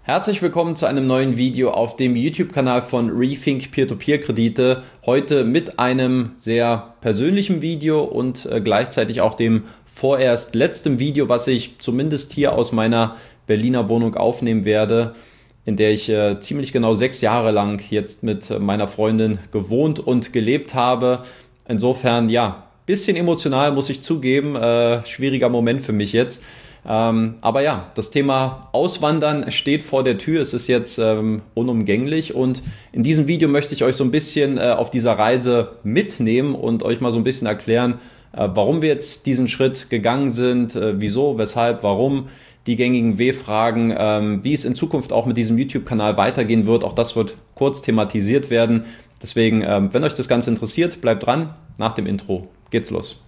Herzlich willkommen zu einem neuen Video auf dem YouTube-Kanal von Rethink Peer-to-Peer-Kredite. Heute mit einem sehr persönlichen Video und gleichzeitig auch dem vorerst letzten Video, was ich zumindest hier aus meiner Berliner Wohnung aufnehmen werde, in der ich ziemlich genau 6 Jahre lang jetzt mit meiner Freundin gewohnt und gelebt habe. Insofern, ja, bisschen emotional, muss ich zugeben. Schwieriger Moment für mich jetzt. Aber ja, das Thema Auswandern steht vor der Tür. Es ist jetzt unumgänglich und in diesem Video möchte ich euch so ein bisschen auf dieser Reise mitnehmen und euch mal so ein bisschen erklären, warum wir jetzt diesen Schritt gegangen sind, wieso, weshalb, warum, die gängigen W-Fragen, wie es in Zukunft auch mit diesem YouTube-Kanal weitergehen wird. Auch das wird kurz thematisiert werden. Deswegen, wenn euch das Ganze interessiert, bleibt dran. Nach dem Intro geht's los.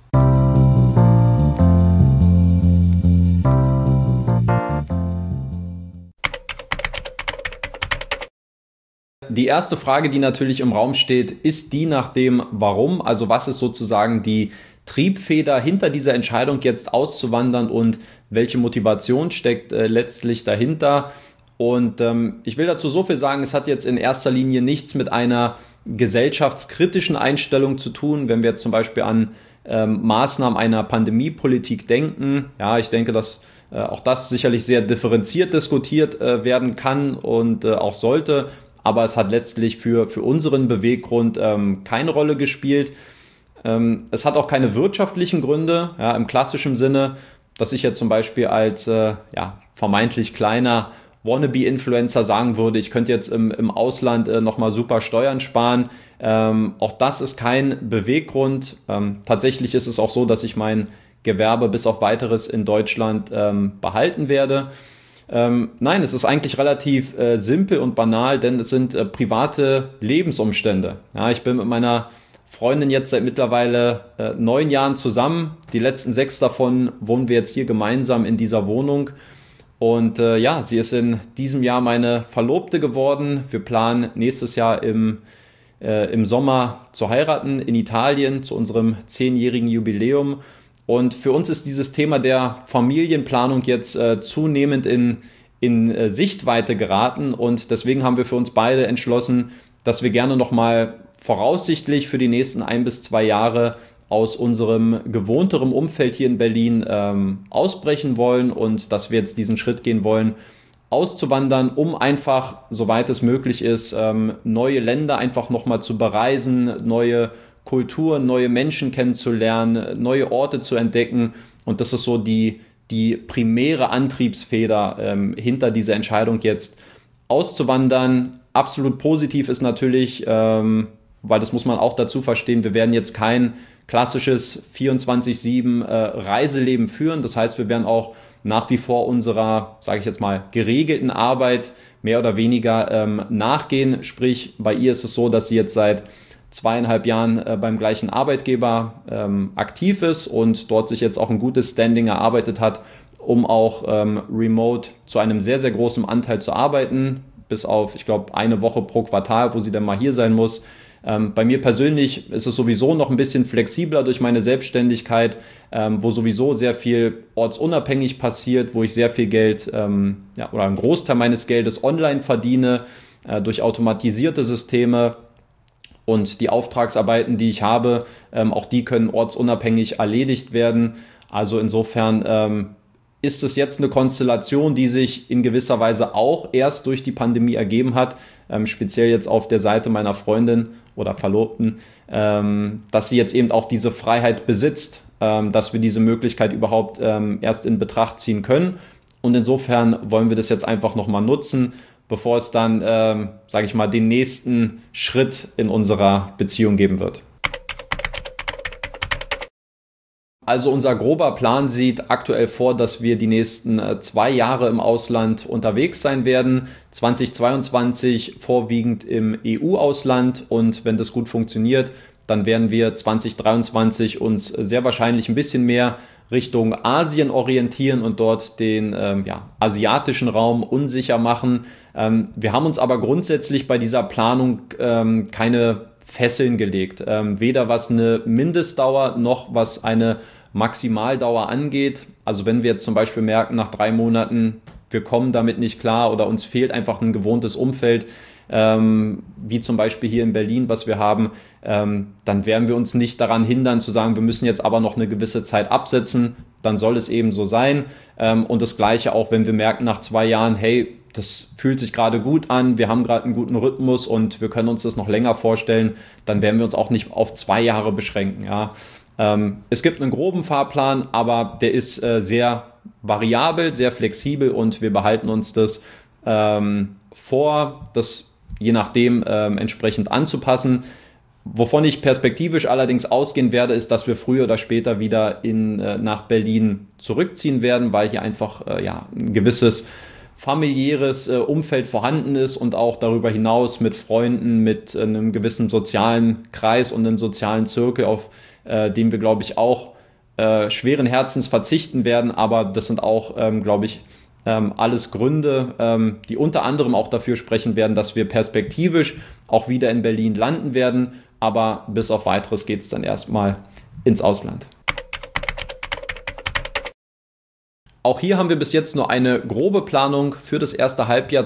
Die erste Frage, die natürlich im Raum steht, ist die nach dem Warum. Also was ist sozusagen die Triebfeder hinter dieser Entscheidung, jetzt auszuwandern und welche Motivation steckt letztlich dahinter? Und ich will dazu so viel sagen, es hat jetzt in erster Linie nichts mit einer gesellschaftskritischen Einstellung zu tun, wenn wir jetzt zum Beispiel an Maßnahmen einer Pandemiepolitik denken. Ja, ich denke, dass auch das sicherlich sehr differenziert diskutiert werden kann und auch sollte. Aber es hat letztlich für unseren Beweggrund keine Rolle gespielt. Es hat auch keine wirtschaftlichen Gründe, ja, im klassischen Sinne, dass ich jetzt zum Beispiel als vermeintlich kleiner Wannabe-Influencer sagen würde, ich könnte jetzt im Ausland nochmal super Steuern sparen. Auch das ist kein Beweggrund. Tatsächlich ist es auch so, dass ich mein Gewerbe bis auf Weiteres in Deutschland behalten werde. Nein, es ist eigentlich relativ simpel und banal, denn es sind private Lebensumstände. Ja, ich bin mit meiner Freundin jetzt seit mittlerweile 9 Jahren zusammen. Die letzten 6 davon wohnen wir jetzt hier gemeinsam in dieser Wohnung. Und sie ist in diesem Jahr meine Verlobte geworden. Wir planen nächstes Jahr im Sommer zu heiraten in Italien zu unserem 10-jährigen Jubiläum. Und für uns ist dieses Thema der Familienplanung jetzt zunehmend in Sichtweite geraten. Und deswegen haben wir für uns beide entschlossen, dass wir gerne nochmal voraussichtlich für die nächsten 1 bis 2 Jahre aus unserem gewohnteren Umfeld hier in Berlin ausbrechen wollen und dass wir jetzt diesen Schritt gehen wollen, auszuwandern, um einfach, soweit es möglich ist, neue Länder einfach nochmal zu bereisen, neue Kulturen, neue Menschen kennenzulernen, neue Orte zu entdecken. Und das ist so die primäre Antriebsfeder hinter dieser Entscheidung jetzt auszuwandern. Absolut positiv ist natürlich, weil das muss man auch dazu verstehen, wir werden jetzt kein klassisches 24/7 Reiseleben führen. Das heißt, wir werden auch nach wie vor unserer, sage ich jetzt mal, geregelten Arbeit mehr oder weniger nachgehen. Sprich, bei ihr ist es so, dass sie jetzt seit 2,5 Jahren beim gleichen Arbeitgeber aktiv ist und dort sich jetzt auch ein gutes Standing erarbeitet hat, um auch remote zu einem sehr, sehr großen Anteil zu arbeiten, bis auf, ich glaube, 1 Woche pro Quartal, wo sie dann mal hier sein muss. Bei mir persönlich ist es sowieso noch ein bisschen flexibler durch meine Selbstständigkeit, wo sowieso sehr viel ortsunabhängig passiert, wo ich sehr viel Geld oder einen Großteil meines Geldes online verdiene, durch automatisierte Systeme. Und die Auftragsarbeiten, die ich habe, auch die können ortsunabhängig erledigt werden. Also insofern ist es jetzt eine Konstellation, die sich in gewisser Weise auch erst durch die Pandemie ergeben hat, speziell jetzt auf der Seite meiner Freundin oder Verlobten, dass sie jetzt eben auch diese Freiheit besitzt, dass wir diese Möglichkeit überhaupt erst in Betracht ziehen können. Und insofern wollen wir das jetzt einfach nochmal nutzen, bevor es dann, sage ich mal, den nächsten Schritt in unserer Beziehung geben wird. Also unser grober Plan sieht aktuell vor, dass wir die nächsten 2 Jahre im Ausland unterwegs sein werden. 2022 vorwiegend im EU-Ausland und wenn das gut funktioniert, dann werden wir 2023 uns sehr wahrscheinlich ein bisschen mehr Richtung Asien orientieren und dort den asiatischen Raum unsicher machen. Wir haben uns aber grundsätzlich bei dieser Planung keine Fesseln gelegt. Weder was eine Mindestdauer noch was eine Maximaldauer angeht. Also wenn wir jetzt zum Beispiel merken, nach 3 Monaten wir kommen damit nicht klar oder uns fehlt einfach ein gewohntes Umfeld, wie zum Beispiel hier in Berlin, was wir haben, dann werden wir uns nicht daran hindern zu sagen, wir müssen jetzt aber noch eine gewisse Zeit absetzen, dann soll es eben so sein. Und das Gleiche auch, wenn wir merken nach 2 Jahren, hey, das fühlt sich gerade gut an, wir haben gerade einen guten Rhythmus und wir können uns das noch länger vorstellen, dann werden wir uns auch nicht auf 2 Jahre beschränken. Ja. Es gibt einen groben Fahrplan, aber der ist sehr variabel, sehr flexibel und wir behalten uns das vor, das je nachdem entsprechend anzupassen. Wovon ich perspektivisch allerdings ausgehen werde, ist, dass wir früher oder später wieder nach Berlin zurückziehen werden, weil hier einfach ein gewisses familiäres Umfeld vorhanden ist und auch darüber hinaus mit Freunden, mit einem gewissen sozialen Kreis und einem sozialen Zirkel, auf den wir, glaube ich, auch schweren Herzens verzichten werden. Aber das sind auch, glaube ich, alles Gründe, die unter anderem auch dafür sprechen werden, dass wir perspektivisch auch wieder in Berlin landen werden. Aber bis auf Weiteres geht es dann erstmal ins Ausland. Auch hier haben wir bis jetzt nur eine grobe Planung für das erste Halbjahr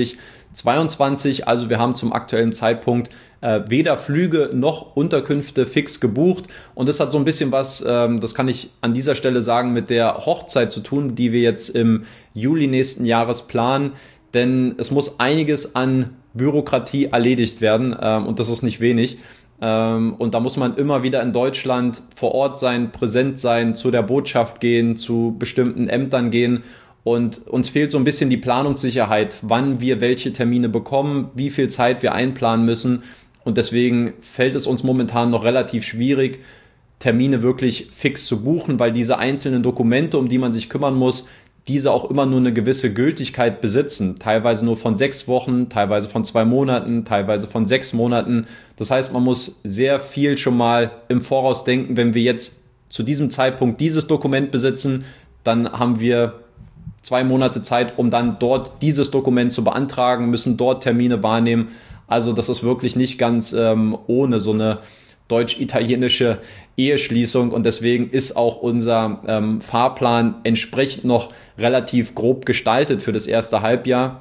2022. Also wir haben zum aktuellen Zeitpunkt weder Flüge noch Unterkünfte fix gebucht. Und das hat so ein bisschen was, das kann ich an dieser Stelle sagen, mit der Hochzeit zu tun, die wir jetzt im Juli nächsten Jahres planen. Denn es muss einiges an Bürokratie erledigt werden und das ist nicht wenig. Und da muss man immer wieder in Deutschland vor Ort sein, präsent sein, zu der Botschaft gehen, zu bestimmten Ämtern gehen. Und uns fehlt so ein bisschen die Planungssicherheit, wann wir welche Termine bekommen, wie viel Zeit wir einplanen müssen. Und deswegen fällt es uns momentan noch relativ schwierig, Termine wirklich fix zu buchen, weil diese einzelnen Dokumente, um die man sich kümmern muss, diese auch immer nur eine gewisse Gültigkeit besitzen. Teilweise nur von 6 Wochen, teilweise von 2 Monaten, teilweise von 6 Monaten. Das heißt, man muss sehr viel schon mal im Voraus denken. Wenn wir jetzt zu diesem Zeitpunkt dieses Dokument besitzen, dann haben wir 2 Monate Zeit, um dann dort dieses Dokument zu beantragen, müssen dort Termine wahrnehmen. Also das ist wirklich nicht ganz ohne so eine deutsch-italienische Eheschließung und deswegen ist auch unser Fahrplan entsprechend noch relativ grob gestaltet für das erste Halbjahr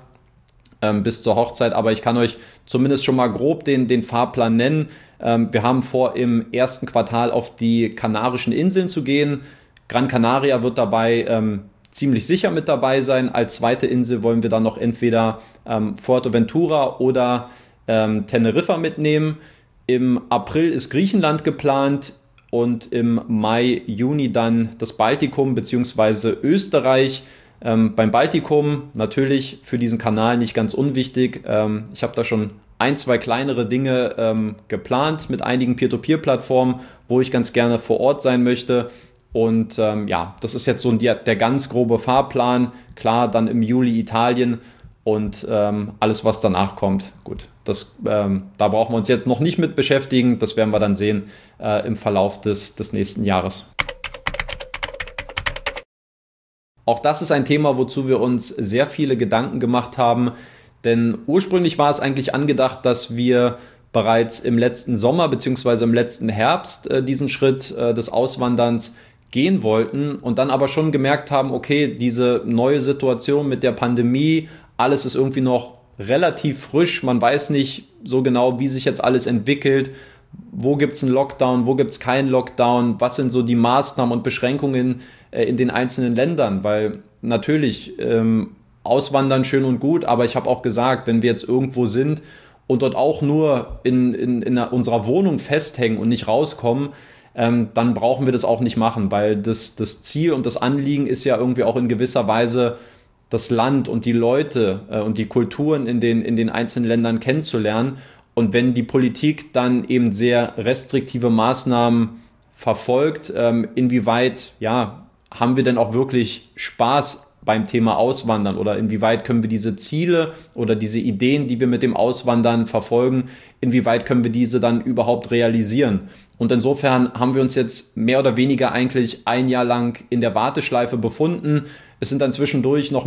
bis zur Hochzeit, aber ich kann euch zumindest schon mal grob den Fahrplan nennen. Wir haben vor, im ersten Quartal auf die Kanarischen Inseln zu gehen. Gran Canaria wird dabei ziemlich sicher mit dabei sein. Als zweite Insel wollen wir dann noch entweder Fuerteventura oder Teneriffa mitnehmen. Im April ist Griechenland geplant und im Mai, Juni dann das Baltikum bzw. Österreich. Beim Baltikum natürlich für diesen Kanal nicht ganz unwichtig. Ich habe da schon 1, 2 kleinere Dinge geplant mit einigen Peer-to-Peer-Plattformen, wo ich ganz gerne vor Ort sein möchte. Und das ist jetzt so der ganz grobe Fahrplan. Klar, dann im Juli Italien und alles, was danach kommt. Gut, da brauchen wir uns jetzt noch nicht mit beschäftigen. Das werden wir dann sehen im Verlauf des nächsten Jahres. Auch das ist ein Thema, wozu wir uns sehr viele Gedanken gemacht haben. Denn ursprünglich war es eigentlich angedacht, dass wir bereits im letzten Sommer bzw. im letzten Herbst diesen Schritt des Auswanderns gehen wollten und dann aber schon gemerkt haben, okay, diese neue Situation mit der Pandemie, alles ist irgendwie noch relativ frisch, man weiß nicht so genau, wie sich jetzt alles entwickelt, wo gibt es einen Lockdown, wo gibt es keinen Lockdown, was sind so die Maßnahmen und Beschränkungen in den einzelnen Ländern, weil natürlich Auswandern schön und gut, aber ich habe auch gesagt, wenn wir jetzt irgendwo sind und dort auch nur in unserer Wohnung festhängen und nicht rauskommen, dann brauchen wir das auch nicht machen, weil das Ziel und das Anliegen ist ja irgendwie auch in gewisser Weise das Land und die Leute und die Kulturen in den einzelnen Ländern kennenzulernen. Und wenn die Politik dann eben sehr restriktive Maßnahmen verfolgt, inwieweit haben wir denn auch wirklich Spaß beim Thema Auswandern oder inwieweit können wir diese Ziele oder diese Ideen, die wir mit dem Auswandern verfolgen, inwieweit können wir diese dann überhaupt realisieren? Und insofern haben wir uns jetzt mehr oder weniger eigentlich 1 Jahr lang in der Warteschleife befunden. Es sind dann zwischendurch gab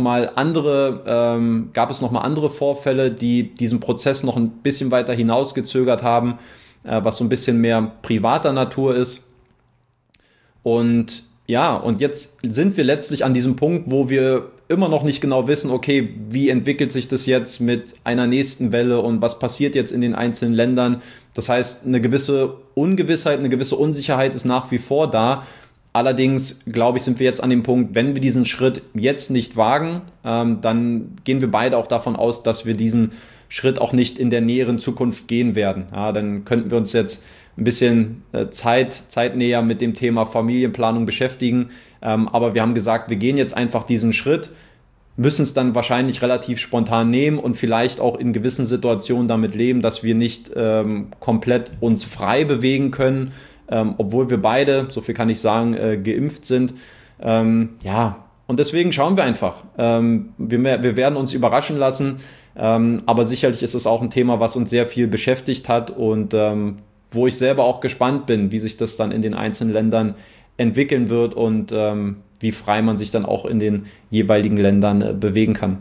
es nochmal andere Vorfälle, die diesen Prozess noch ein bisschen weiter hinausgezögert haben, was so ein bisschen mehr privater Natur ist. Und jetzt sind wir letztlich an diesem Punkt, wo wir immer noch nicht genau wissen, okay, wie entwickelt sich das jetzt mit einer nächsten Welle und was passiert jetzt in den einzelnen Ländern. Das heißt, eine gewisse Ungewissheit, eine gewisse Unsicherheit ist nach wie vor da. Allerdings, glaube ich, sind wir jetzt an dem Punkt, wenn wir diesen Schritt jetzt nicht wagen, dann gehen wir beide auch davon aus, dass wir diesen Schritt auch nicht in der näheren Zukunft gehen werden. Ja, dann könnten wir uns jetzt ein bisschen zeitnäher mit dem Thema Familienplanung beschäftigen. Aber wir haben gesagt, wir gehen jetzt einfach diesen Schritt, müssen es dann wahrscheinlich relativ spontan nehmen und vielleicht auch in gewissen Situationen damit leben, dass wir nicht komplett uns frei bewegen können, obwohl wir beide, so viel kann ich sagen, geimpft sind. Ja, und deswegen schauen wir einfach. Wir werden uns überraschen lassen, aber sicherlich ist es auch ein Thema, was uns sehr viel beschäftigt hat und wo ich selber auch gespannt bin, wie sich das dann in den einzelnen Ländern entwickeln wird und wie frei man sich dann auch in den jeweiligen Ländern bewegen kann.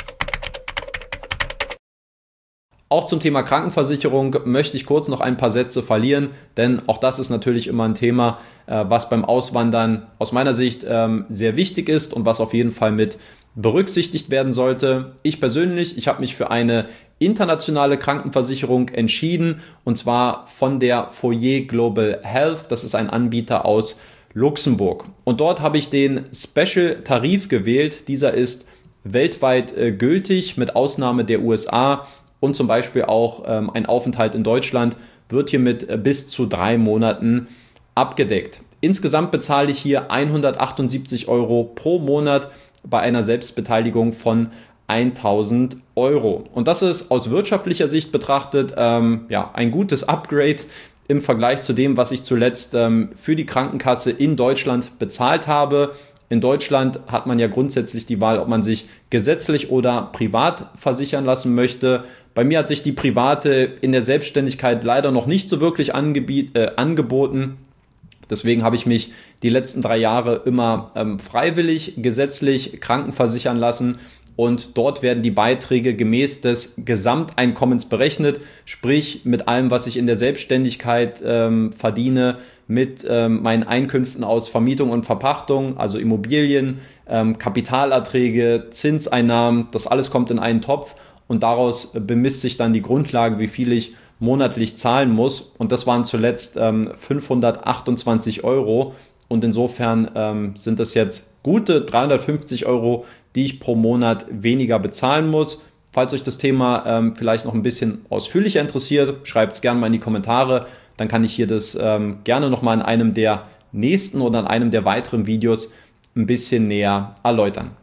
Auch zum Thema Krankenversicherung möchte ich kurz noch ein paar Sätze verlieren, denn auch das ist natürlich immer ein Thema, was beim Auswandern aus meiner Sicht sehr wichtig ist und was auf jeden Fall mit berücksichtigt werden sollte. Ich persönlich, ich habe mich für eine internationale Krankenversicherung entschieden und zwar von der Foyer Global Health. Das ist ein Anbieter aus Luxemburg. Und dort habe ich den Special-Tarif gewählt. Dieser ist weltweit gültig, mit Ausnahme der USA und zum Beispiel auch ein Aufenthalt in Deutschland wird hier mit bis zu 3 Monaten abgedeckt. Insgesamt bezahle ich hier 178 Euro pro Monat bei einer Selbstbeteiligung von 1.000 Euro. Und das ist aus wirtschaftlicher Sicht betrachtet ein gutes Upgrade im Vergleich zu dem, was ich zuletzt für die Krankenkasse in Deutschland bezahlt habe. In Deutschland hat man ja grundsätzlich die Wahl, ob man sich gesetzlich oder privat versichern lassen möchte. Bei mir hat sich die private in der Selbstständigkeit leider noch nicht so wirklich angeboten. Deswegen habe ich mich die letzten 3 Jahre immer freiwillig gesetzlich krankenversichern lassen. Und dort werden die Beiträge gemäß des Gesamteinkommens berechnet, sprich mit allem, was ich in der Selbstständigkeit verdiene, mit meinen Einkünften aus Vermietung und Verpachtung, also Immobilien, Kapitalerträge, Zinseinnahmen, das alles kommt in einen Topf und daraus bemisst sich dann die Grundlage, wie viel ich monatlich zahlen muss. Und das waren zuletzt 528 Euro. Und insofern sind das jetzt gute 350 Euro, die ich pro Monat weniger bezahlen muss. Falls euch das Thema vielleicht noch ein bisschen ausführlicher interessiert, schreibt es gerne mal in die Kommentare. Dann kann ich hier das gerne nochmal in einem der nächsten oder in einem der weiteren Videos ein bisschen näher erläutern.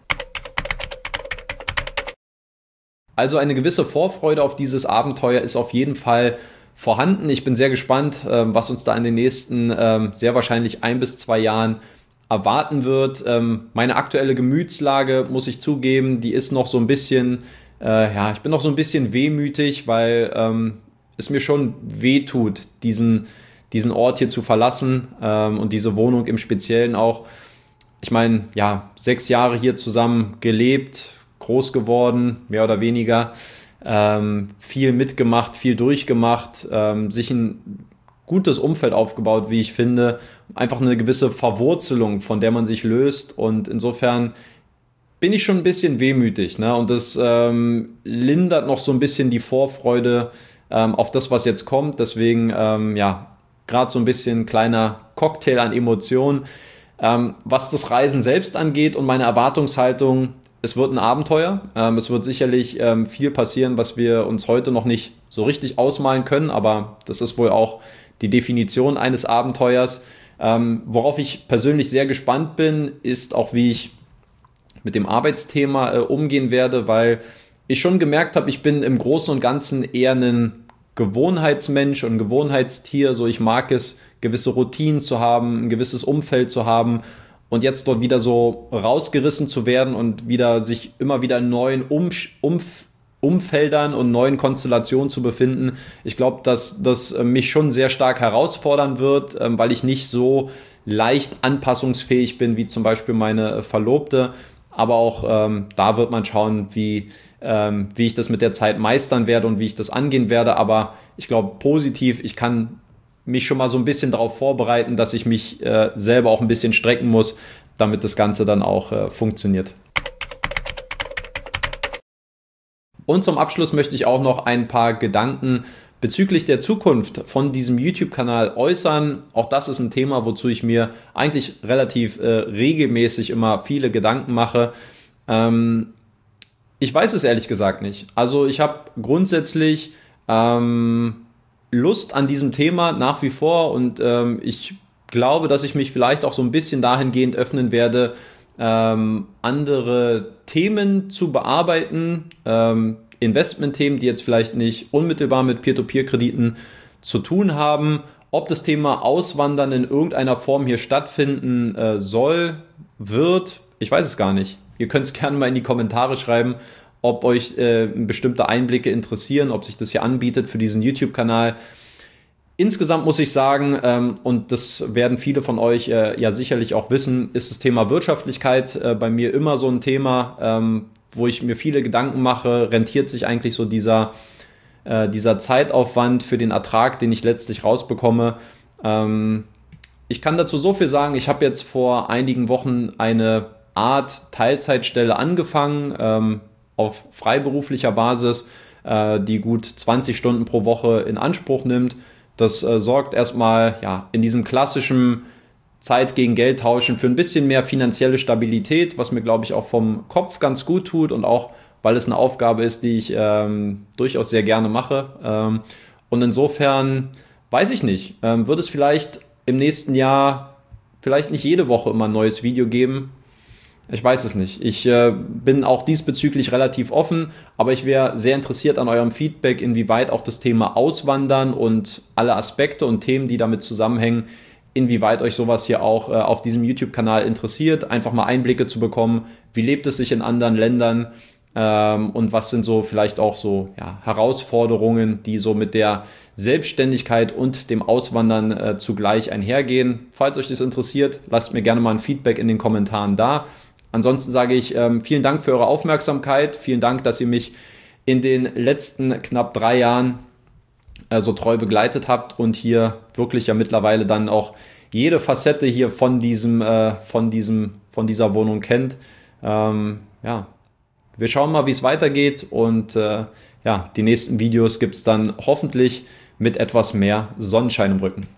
Also eine gewisse Vorfreude auf dieses Abenteuer ist auf jeden Fall vorhanden. Ich bin sehr gespannt, was uns da in den nächsten sehr wahrscheinlich 1 bis 2 Jahren erwarten wird. Meine aktuelle Gemütslage, muss ich zugeben, die ist noch so ein bisschen, ich bin noch so ein bisschen wehmütig, weil es mir schon wehtut, diesen Ort hier zu verlassen und diese Wohnung im Speziellen auch. Ich meine, 6 Jahre hier zusammen gelebt, groß geworden, mehr oder weniger, viel mitgemacht, viel durchgemacht, sich ein gutes Umfeld aufgebaut, wie ich finde, einfach eine gewisse Verwurzelung, von der man sich löst und insofern bin ich schon ein bisschen wehmütig, ne? Und das lindert noch so ein bisschen die Vorfreude auf das, was jetzt kommt, deswegen gerade so ein bisschen kleiner Cocktail an Emotionen. Was das Reisen selbst angeht und meine Erwartungshaltung, es wird ein Abenteuer. Es wird sicherlich viel passieren, was wir uns heute noch nicht so richtig ausmalen können, aber das ist wohl auch die Definition eines Abenteuers. Worauf ich persönlich sehr gespannt bin, ist auch, wie ich mit dem Arbeitsthema umgehen werde, weil ich schon gemerkt habe, ich bin im Großen und Ganzen eher ein Gewohnheitsmensch und Gewohnheitstier. So, ich mag es, gewisse Routinen zu haben, ein gewisses Umfeld zu haben. Und jetzt dort wieder so rausgerissen zu werden und sich immer wieder in neuen Umfeldern und neuen Konstellationen zu befinden. Ich glaube, dass das mich schon sehr stark herausfordern wird, weil ich nicht so leicht anpassungsfähig bin wie zum Beispiel meine Verlobte. Aber auch da wird man schauen, wie ich das mit der Zeit meistern werde und wie ich das angehen werde. Aber ich glaube positiv, ich kann mich schon mal so ein bisschen darauf vorbereiten, dass ich mich selber auch ein bisschen strecken muss, damit das Ganze dann auch funktioniert. Und zum Abschluss möchte ich auch noch ein paar Gedanken bezüglich der Zukunft von diesem YouTube-Kanal äußern. Auch das ist ein Thema, wozu ich mir eigentlich relativ regelmäßig immer viele Gedanken mache. Ich weiß es ehrlich gesagt nicht. Also ich habe grundsätzlich Lust an diesem Thema nach wie vor und ich glaube, dass ich mich vielleicht auch so ein bisschen dahingehend öffnen werde, andere Themen zu bearbeiten, Investmentthemen, die jetzt vielleicht nicht unmittelbar mit Peer-to-Peer-Krediten zu tun haben. Ob das Thema Auswandern in irgendeiner Form hier stattfinden wird, ich weiß es gar nicht. Ihr könnt es gerne mal in die Kommentare schreiben, ob euch bestimmte Einblicke interessieren, ob sich das hier anbietet für diesen YouTube-Kanal. Insgesamt muss ich sagen, und das werden viele von euch ja sicherlich auch wissen, ist das Thema Wirtschaftlichkeit bei mir immer so ein Thema, wo ich mir viele Gedanken mache, rentiert sich eigentlich so dieser Zeitaufwand für den Ertrag, den ich letztlich rausbekomme. Ich kann dazu so viel sagen, ich habe jetzt vor einigen Wochen eine Art Teilzeitstelle angefangen, auf freiberuflicher Basis, die gut 20 Stunden pro Woche in Anspruch nimmt. Das sorgt erstmal ja, in diesem klassischen Zeit gegen Geld tauschen für ein bisschen mehr finanzielle Stabilität, was mir, glaube ich, auch vom Kopf ganz gut tut und auch, weil es eine Aufgabe ist, die ich durchaus sehr gerne mache. Und insofern weiß ich nicht, wird es vielleicht im nächsten Jahr vielleicht nicht jede Woche immer ein neues Video geben. Ich weiß es nicht. Ich bin auch diesbezüglich relativ offen, aber ich wäre sehr interessiert an eurem Feedback, inwieweit auch das Thema Auswandern und alle Aspekte und Themen, die damit zusammenhängen, inwieweit euch sowas hier auch auf diesem YouTube-Kanal interessiert, einfach mal Einblicke zu bekommen, wie lebt es sich in anderen Ländern und was sind so vielleicht auch so ja, Herausforderungen, die so mit der Selbstständigkeit und dem Auswandern zugleich einhergehen. Falls euch das interessiert, lasst mir gerne mal ein Feedback in den Kommentaren da. Ansonsten sage ich vielen Dank für eure Aufmerksamkeit, vielen Dank, dass ihr mich in den letzten knapp 3 Jahren so treu begleitet habt und hier wirklich ja mittlerweile dann auch jede Facette hier von dieser Wohnung kennt. Ja, wir schauen mal, wie es weitergeht und ja, die nächsten Videos gibt es dann hoffentlich mit etwas mehr Sonnenschein im Rücken.